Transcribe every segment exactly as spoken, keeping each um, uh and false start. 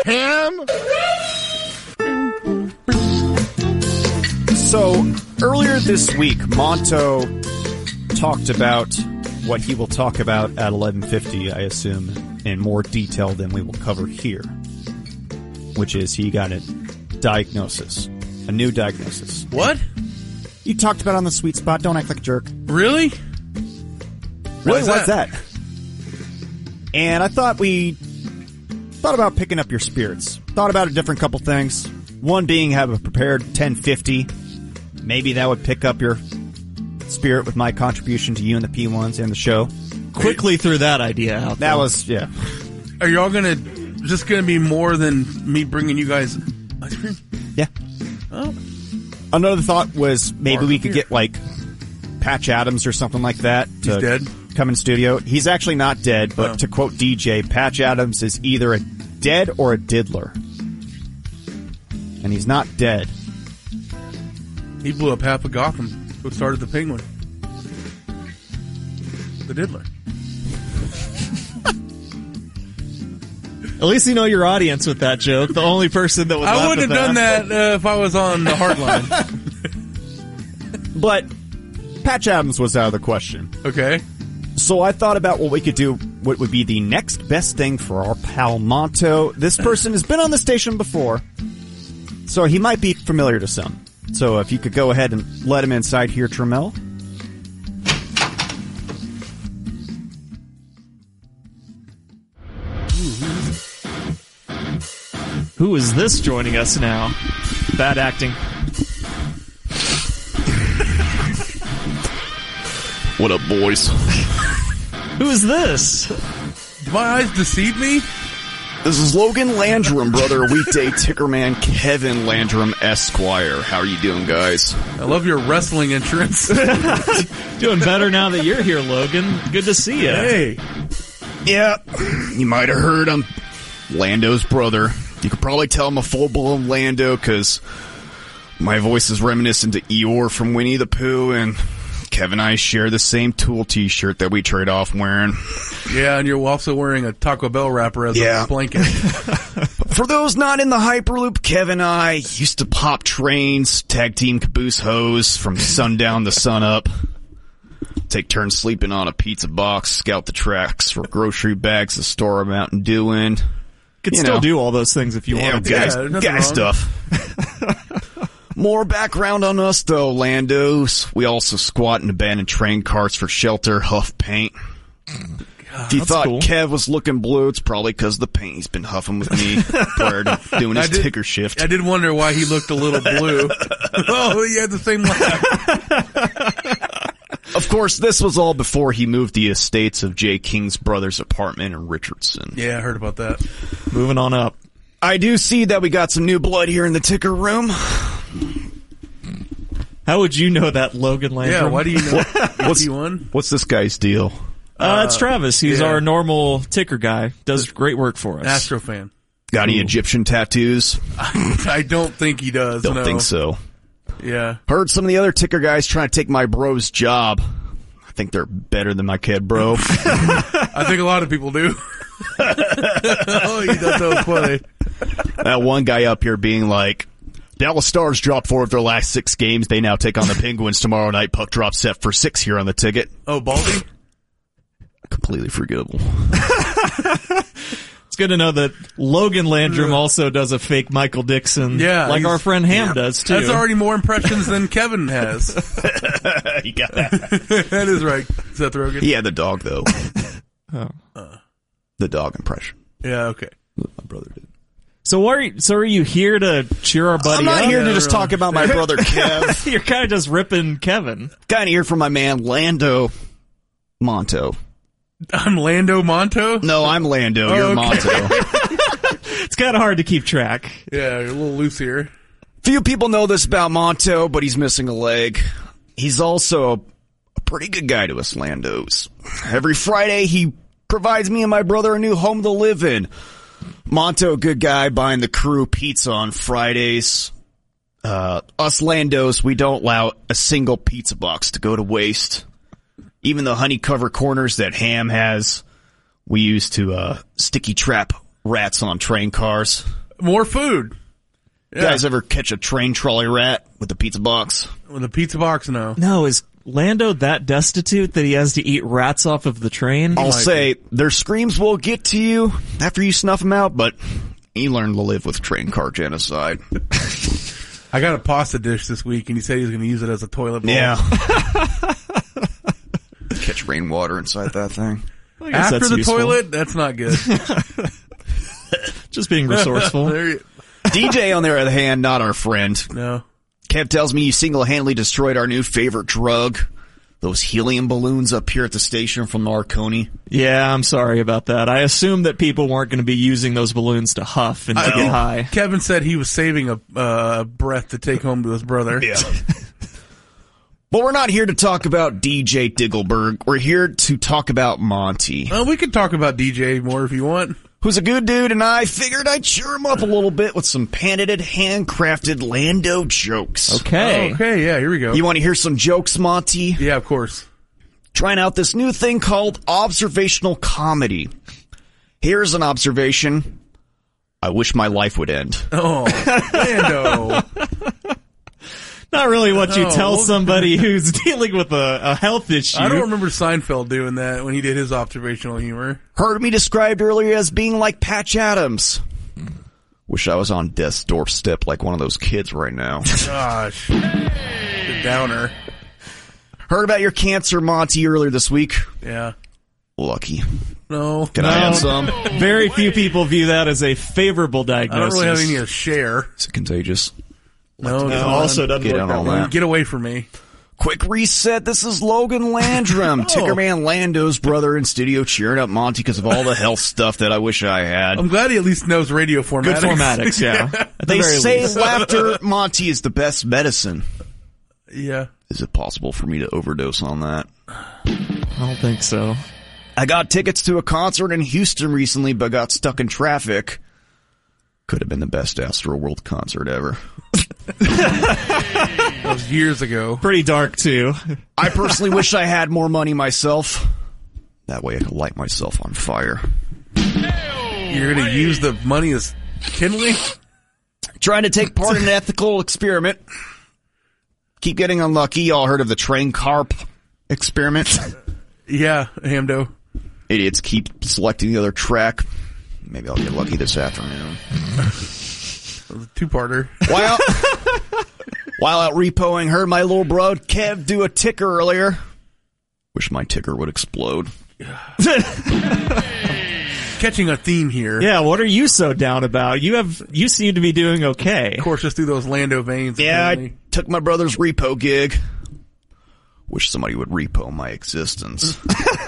Ham? So, earlier this week, Monto talked about what he will talk about at eleven fifty, I assume, in more detail than we will cover here. Which is, he got a diagnosis. A new diagnosis. What? You talked about it on the Sweet Spot. Don't act like a jerk. Really? Really, Why's what's that? that? And I thought we thought about picking up your spirits. Thought about a different couple things. One being have a prepared ten fifty. Maybe that would pick up your spirit with my contribution to you and the P ones and the show. Quickly threw that idea out. That though. was, yeah. Are y'all gonna just gonna be more than me bringing you guys ice cream? Yeah. Oh. Another thought was maybe Or we could here. get like Patch Adams or something like that to He's dead? come in studio. He's actually not dead, but Oh. to quote D J, Patch Adams is either a dead or a diddler. And he's not dead. He blew up half of Gotham. Who started the Penguin? The Diddler. At least you know your audience with that joke. The only person that would I laugh would at have done that uh, if I was on the hard line. But Patch Adams was out of the question. Okay. So I thought about what we could do, what would be the next best thing for our pal Monto. This person has been on the station before, so he might be familiar to some. So if you could go ahead and let him inside here, Trammell. Who is this joining us now? Bad acting. What up, boys? Who is this? Did my eyes deceive me? This is Logan Landrum, brother. Weekday Tickerman Kevin Landrum Esquire. How are you doing, guys? I love your wrestling entrance. Doing better now that you're here, Logan. Good to see you. Hey. Yeah, you might have heard I'm Lando's brother. You could probably tell I'm a full-blown Lando because my voice is reminiscent to Eeyore from Winnie the Pooh, and Kevin and I share the same Tool t-shirt that we trade off wearing. Yeah, and you're also wearing a Taco Bell wrapper as Yeah. a blanket. For those not in the Hyperloop, Kevin and I used to pop trains, tag team caboose hose from sundown to sunup, take turns sleeping on a pizza box, scout the tracks for grocery bags to store a Mountain Dew in. Could You still know. do all those things if you Yeah, wanted to. guys, Yeah, nothing guy wrong. stuff. More background on us, though, Landos. We also squat in abandoned train carts for shelter, huff paint. If you that's thought cool. Kev was looking blue, it's probably because the paint he's been huffing with me prior to doing I his did- ticker shift. I did wonder why he looked a little blue. Oh, he had the same laugh. Of course, this was all before he moved the estates of Jay King's brother's apartment in Richardson. Yeah, I heard about that. Moving on up. I do see that we got some new blood here in the ticker room. How would you know that, Logan Landrum? Yeah, why do you know? What's, He won? what's this guy's deal? Uh, it's Travis. He's yeah. our normal ticker guy. Does great work for us. Astro fan. Got any Egyptian tattoos? I don't think he does. Don't no. think so. Yeah. Heard some of the other ticker guys trying to take my bro's job. I think they're better than my kid, bro. I think a lot of people do. Oh, you thought that was funny. That one guy up here being like, Dallas Stars dropped four of their last six games. They now take on the Penguins tomorrow night. Puck drop set for six here on the ticket. Oh, Baldy? Completely forgettable. It's good to know that Logan Landrum also does a fake Michael Dixon. Yeah, like he's- our friend Ham does too. That's already more impressions than Kevin has. You got that. That is right. Seth Rogen? He had the dog, though. Oh. The dog impression. Yeah, okay. My brother did. So, are you, so are you here to cheer our buddy I'm not up? here to Yeah, just really. talk about my brother Kev. You're kind of just ripping Kevin. Kind of here for my man Lando Monto. I'm Lando Monto? No, I'm Lando. Oh, You're okay. Monto. It's kind of hard to keep track. Yeah, you're a little loose here. Few people know this about Monto, but he's missing a leg. He's also a pretty good guy to us Landos. Every Friday, he provides me and my brother a new home to live in. Monto, good guy, buying the crew pizza on Fridays. Uh, us Landos, we don't allow a single pizza box to go to waste. Even the honey cover corners that Ham has, we use to uh, sticky trap rats on train cars. More food. You guys ever catch a train trolley rat with a pizza box? With a pizza box, no. No, is Lando that destitute that he has to eat rats off of the train? I'll say their screams will get to you after you snuff them out, but you learn to live with train car genocide. I got a pasta dish this week, and he said he was going to use it as a toilet bowl. Yeah. Catch rainwater inside that thing. I guess After that's the useful. toilet, that's not good. Just being resourceful. There you- D J, on the other hand, not our friend. no. Kev tells me you single-handedly destroyed our new favorite drug. Those helium balloons up here at the station from Marconi. Yeah, I'm sorry about that. I assumed that people weren't going to be using those balloons to huff and to I get think high. Kevin said he was saving a uh, breath to take home to his brother. Yeah. But we're not here to talk about D J Diggleberg. We're here to talk about Monty, Well, we could talk about D J more if you want. who's a good dude, and I figured I'd cheer him up a little bit with some patented, handcrafted Lando jokes. Okay. Okay, yeah, here we go. You want to hear some jokes, Monty? yeah, of course. Trying out this new thing called observational comedy. Here's an observation. I wish my life would end. Oh, Lando. Not really what you Oh, tell well- somebody who's dealing with a, a health issue. I don't remember Seinfeld doing that when he did his observational humor. Heard me described earlier as being like Patch Adams. Wish I was on death's doorstep like one of those kids right now. Gosh. The downer. Heard about your cancer, Monty, earlier this week. Yeah. Lucky. No. Can I have some? Very few people view that as a favorable I don't diagnosis. really have any to share. Is it contagious? No, It it's also not. doesn't Get work on that all way. that. Get away from me. Quick reset. This is Logan Landrum, Tickerman Lando's brother in studio, cheering up Monty because of all the health stuff that I wish I had. I'm glad he at least knows radio formatics. Good formatics, yeah. At the They very say least. laughter, Monty, is the best medicine. Yeah. Is it possible for me to overdose on that? I don't think so. I got tickets to a concert in Houston recently, but got stuck in traffic. Could have been the best Astroworld concert ever. That was years ago. Pretty dark, too. I personally wish I had more money myself. That way I could light myself on fire. You're going to use the money as kindling? Trying to take part in an ethical experiment. Keep getting unlucky. Y'all heard of the train carp experiment? Yeah, Hamdo. Idiots keep selecting the other track. Maybe I'll get lucky this afternoon. Two-parter. While, while out repoing, heard my little bro Kev do a ticker earlier. Wish my ticker would explode. Catching a theme here. Yeah, what are you so down about? You have you seem to be doing okay. Of course, just through those Lando veins. Yeah, I apparently. took my brother's repo gig. Wish somebody would repo my existence.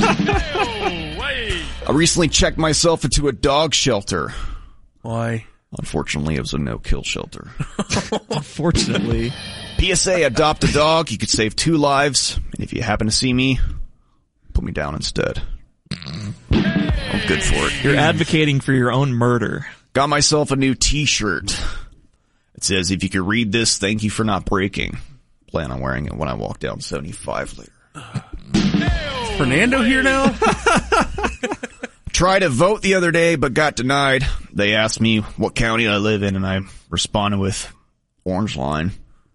I recently checked myself into a dog shelter. Why? Unfortunately, it was a no-kill shelter. Unfortunately. P S A, adopt a dog. You could save two lives. And if you happen to see me, put me down instead. I'm good for it. You're advocating for your own murder. Got myself a new t-shirt. It says, if you could read this, thank you for not breaking. Plan on wearing it when I walk down seventy-five later. Fernando here now? Tried to vote the other day, but got denied. They asked me what county I live in, and I responded with Orange Line.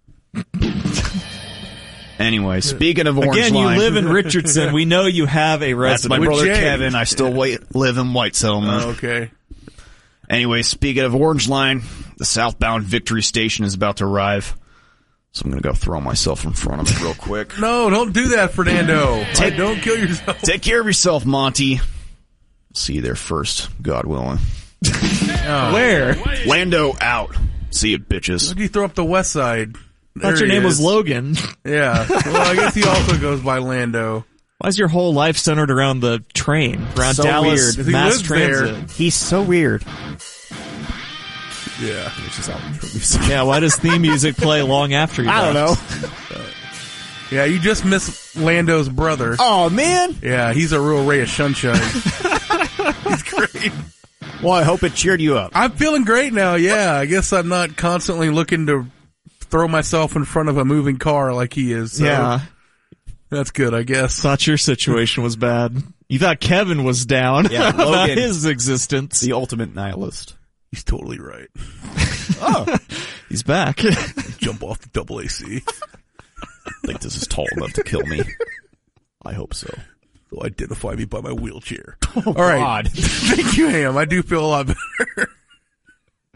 Anyway, speaking of Orange Again, Line. you live in Richardson. We know you have a That's my resident. brother Jay. Kevin. I still wait, live in White Settlement. Oh, okay. Anyway, speaking of Orange Line, the southbound Victory Station is about to arrive. So I'm going to go throw myself in front of it real quick. No, don't do that, Fernando. Take- don't kill yourself. Take care of yourself, Monty. See you there first, God willing. Where? Lando out. See you, bitches. Why'd you throw up the west side? I thought your There he name was is. Logan. Yeah. Well, I guess he also goes by Lando. Why is your whole life centered around the train? Around So Dallas weird. He mass lives there. transit? He's so weird. Yeah. Yeah, why does theme music play long after you I don't left? know. Yeah, you just miss Lando's brother. Oh, man. Yeah, he's a real ray of sunshine. He's great. Well, I hope it cheered you up. I'm feeling great now, yeah. I guess I'm not constantly looking to throw myself in front of a moving car like he is. So Yeah. that's good, I guess. Thought your situation was bad. You thought Kevin was down Yeah, about Logan. his existence. The ultimate nihilist. He's totally right. Oh, He's back. Jump off the double A C. I think this is tall enough to kill me. I hope so. They'll identify me by my wheelchair. All right. God. Thank you, Ham. I do feel a lot better.